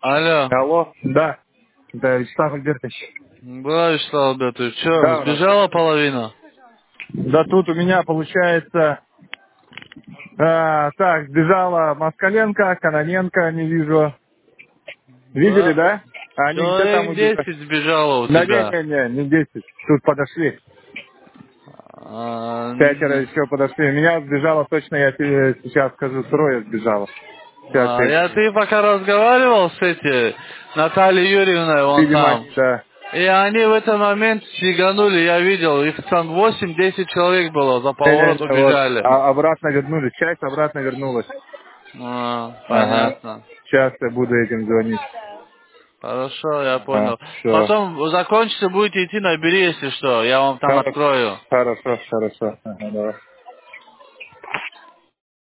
Алло. Алло, да. Да, Вячеслав Альбертович. Да, Вячеслав Альбертович, что, Да, брат. сбежала половина? Да тут у меня получается, так, сбежала Москаленко, Кононенко, не вижу. Видели, Да. да? Они где там Человек уже? 10 сбежало у Да тебя. не 10. Тут подошли. Пятеро еще подошли. Меня сбежало точно, я тебе сейчас скажу, трое сбежало. Сейчас я говорю. Ты пока разговаривал с Натальей Юрьевной, вон Видимо, там. они, да. И они в этот момент сиганули, я видел, их там 8-10 человек было, за поворот Не, вот, убежали. обратно вернулись. Часть обратно вернулась. Ага. Понятно. Сейчас я буду этим звонить. Хорошо, я понял. Все. Потом закончите, будете идти, набери, если что, я вам там Хорошо, открою. хорошо. Ага, давай.